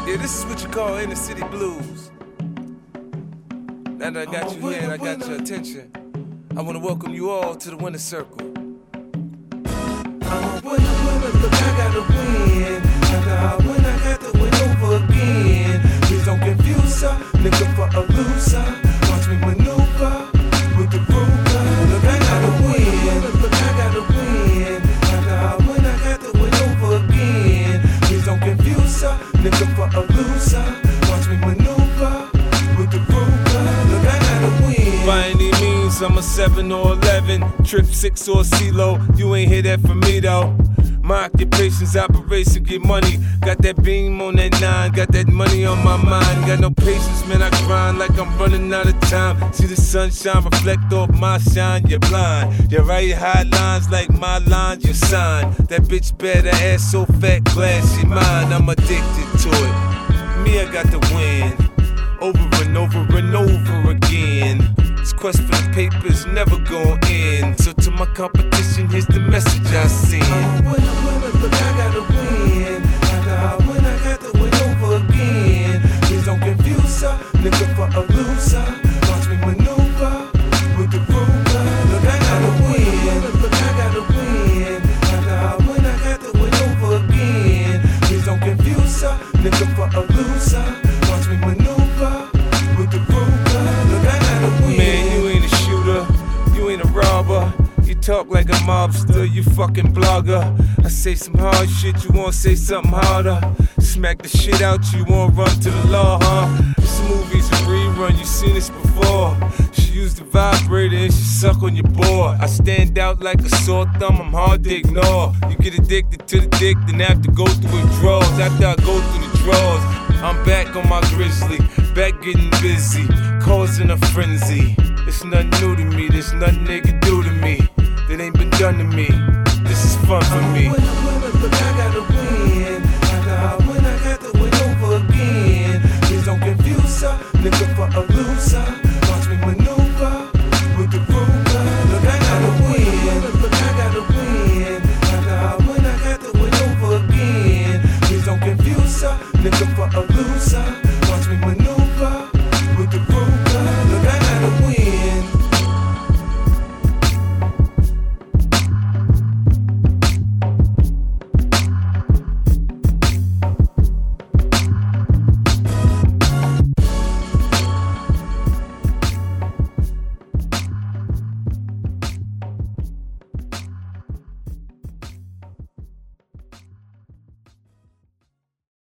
Yeah, this is what you call inner city blues. Now that I got you here and I got your attention, I want to welcome you all to the winner circle. I'm a winner, look, I gotta win. I got to win over again. Please don't confuse her, nigga for a loser. Watch me maneuver with the ruler. Look, I gotta win, look, I gotta win. I got to win over again. Please don't confuse her, nigga for a loser. Watch me maneuver with the ruler. Look, I gotta win. By any means, I'm a 7 or 11, trip 6 or CeeLo. You ain't hear that from me though. My occupation's operation, get money. Got that beam on that 9, got that money on my mind. Got no patience, man, I grind like I'm running out of time. See the sunshine reflect off my shine, you're blind. You write high lines like my lines, you sign. That bitch bad, her ass so fat, glad she mine. I'm addicted to it. Me, I got to win. Over and over and over again. This quest for the papers never gon' end. So to my competition, here's the message I send. I'm a winner, look, I gotta win. I got to win over again. Please don't confuse her, nigga for a loser. Watch me maneuver with the ruler. Look, I gotta win, look, I gotta win. I got to win over again. Please don't confuse her, nigga for a loser. Watch me maneuver with the ruler. Look, I gotta win. Man, you ain't a shooter, you ain't a robber. You talk like a mobster, you fucking blogger. I say some hard shit, you wanna say something harder. Smack the shit out you, wanna run to the law, huh? This movie's a rerun, you seen this before. She used the vibrator and she suck on your board. I stand out like a sore thumb, I'm hard to ignore. You get addicted to the dick, then have to go through withdrawals. After I go through the drawers, I'm back on my grizzly, back getting busy, causing a frenzy. It's nothing new to me, there's nothing they can do to me that ain't been done to me. This is fun for me. Look, I gotta win. I got to win over again. Please don't confuse her, nigga for a loser. Watch me maneuver with the ruler. Look, I gotta win. Look, I gotta win. I got to win over again. Please don't confuse her, nigga for a loser.